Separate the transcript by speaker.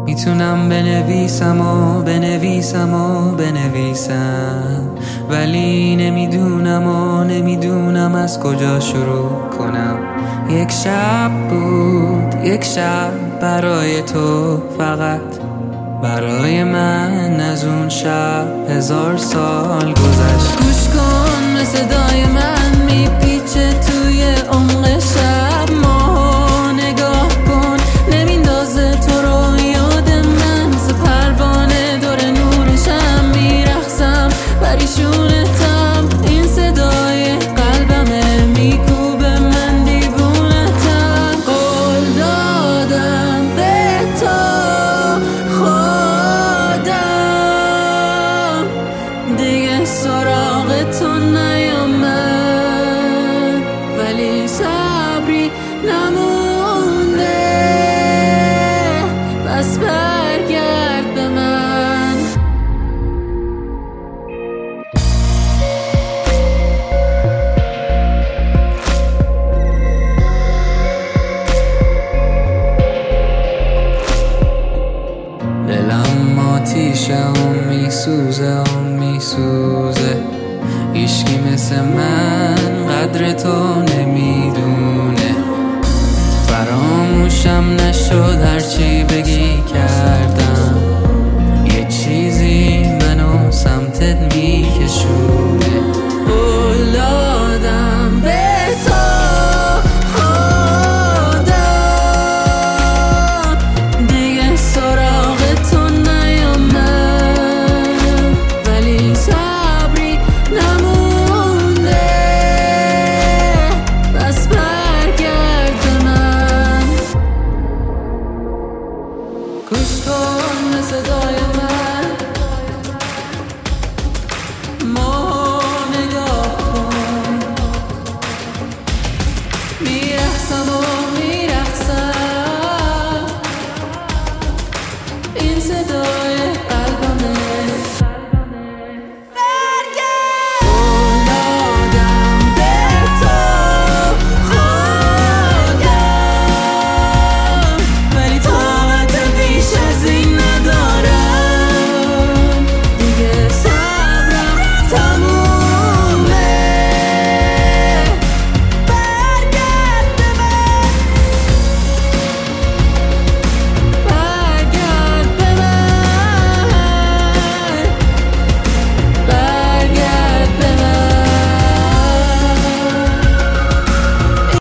Speaker 1: میتونم بنویسم و بنویسم و بنویسم، ولی نمیدونم از کجا شروع کنم. یک شب بود، یک شب برای تو، فقط برای من. از اون شب 1000 سال گذشت. گوش کن به صدای من میپیچه توی عمق شب. ماها نگاه کن نمیندازه تو رو یاد من. مثل پروانه دور نورشم میرخصم پریشونتم. این صدای قلبمه میکوبه من دیوونتم. قول دادم به تو خودم دیگه سراغ تو نیامد، ولی صبری نمونده. پس برگرد به من. دلم آتیشه و میسوزه. هیچکی مثل من قدر تو نمیدونه. فراموشم نشد هرچی بگی کردم. یه چیزی منو سمتت میکشونه. قول دادم به تو خودم دیگه سراغ تو نیامد، ولی صبری نمونده. پس برگرد به من. گوش کن به صدای من. ما نگاه کن میرخصم و